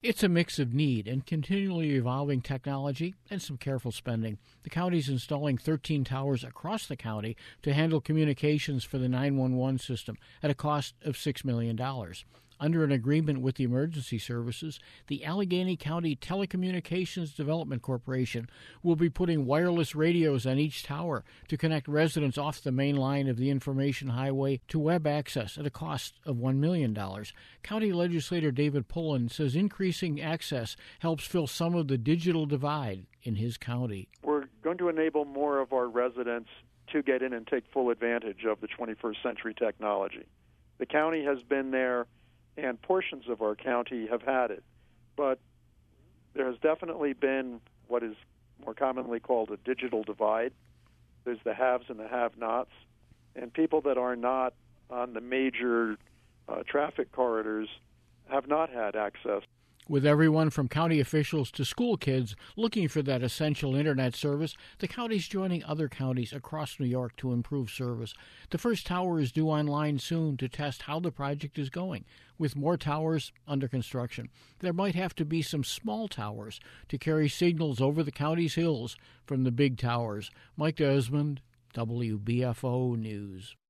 It's a mix of need and continually evolving technology and some careful spending. The county's installing 13 towers across the county to handle communications for the 911 system at a cost of $6 million. Under an agreement with the emergency services, the Allegheny County Telecommunications Development Corporation will be putting wireless radios on each tower to connect residents off the main line of the information highway to web access at a cost of $1 million. County Legislator David Pullen says increasing access helps fill some of the digital divide in his county. We're going to enable more of our residents to get in and take full advantage of the 21st century technology. The county has been there, and portions of our county have had it. But there has definitely been what is more commonly called a digital divide. There's the haves and the have-nots, and people that are not on the major traffic corridors have not had access. With everyone from county officials to school kids looking for that essential Internet service, the county's joining other counties across New York to improve service. The first tower is due online soon to test how the project is going. With more towers under construction, there might have to be some small towers to carry signals over the county's hills from the big towers. Mike Desmond, WBFO News.